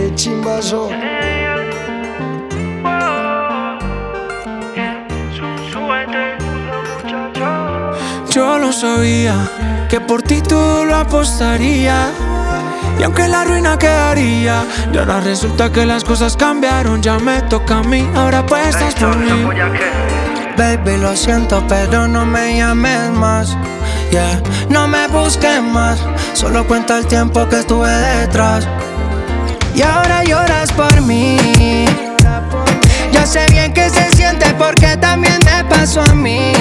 qué chimbazo. Yo lo sabía, que por ti todo lo apostaría. Y aunque la ruina quedaría, y ahora resulta que las cosas cambiaron. Ya me toca a mí, ahora apuestas por mí. Baby, lo siento, pero no me llames más. Yeah, no me busques más. Solo cuenta el tiempo que estuve detrás. Y ahora lloras por mí. Ya sé bien que se siente porque también me pasó a mí.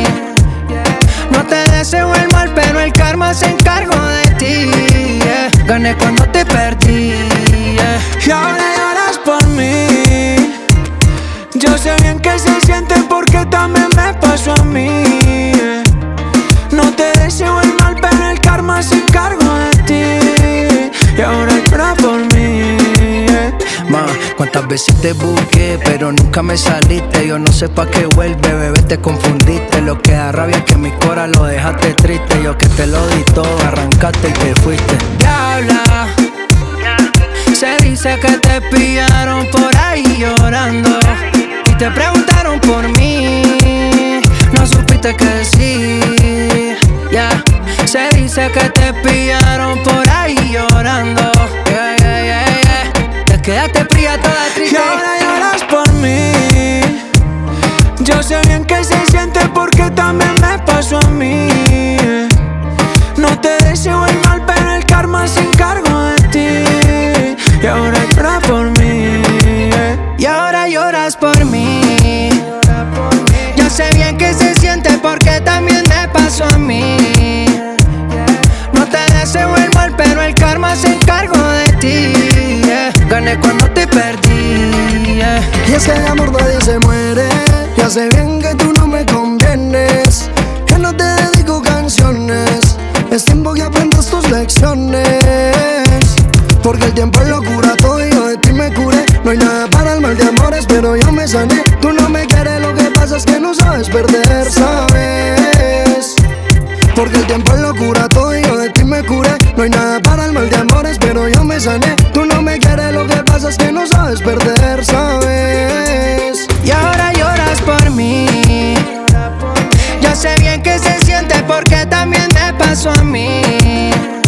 No te deseo el mal, pero el karma se encargó de ti. Yeah. Gané cuando te perdí. Yeah. Y ahora lloras por mí. Yo sé bien que se siente porque también me pasó a mí. Yeah. No te deseo el mal, pero el karma se encargó de ti. Y ahora llora por mí. Yeah. Ma, cuántas veces te busqué, pero nunca me saliste. Yo no sé pa' qué vuelve, bebé, te confundiste. Lo que da rabia es que mi cora lo dejaste triste. Yo que te lo di todo, arrancaste y te fuiste. Diabla, se dice que te pillaron por ahí llorando y te preguntaron por mí, no supiste qué decir. Yeah. Se dice que te pillaron por ahí llorando. Yeah, yeah, yeah, yeah. Te quedaste fría toda triste. Y ahora lloras por mí. Yo sé bien que se siente porque también me pasó a mí. No te deseo el mal, pero el karma se encargó de ti. Y ahora llora por mí. Y ahora lloras por mí. Yo sé bien que se siente porque también me pasó a mí. No te deseo el mal, pero el karma se encargó de ti. Yeah. Gané cuando te perdí. Yeah. Y es que de amor nadie se muere. Ya sé bien que tú no me convienes, que no te dedico canciones. Es tiempo que aprendas tus lecciones, porque el tiempo es locura, todo y yo de ti me curé. No hay nada para el mal de amores, pero yo me sané. Tú no me quieres, lo que pasa es que no sabes perder, ¿sabes? Porque el tiempo es locura, todo y yo de ti me curé. No hay nada para el mal de amores, pero yo me sané. Tú no me quieres, lo que pasa es que no sabes perder, ¿sabes? Y ahora lloras por mí. Yo sé bien que se siente porque también me pasó a mí.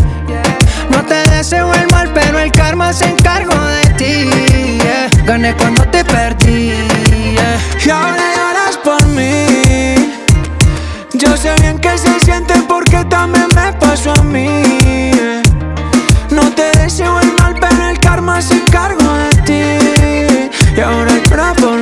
No te deseo el mal, pero el karma se encargó de ti. Yeah. Gané cuando te perdí. Yeah. Y ahora lloras por mí. Yo sé bien que se siente porque también me pasó a mí. No te deseo el mal, pero el karma se encargó de ti. Y ahora llora por mí.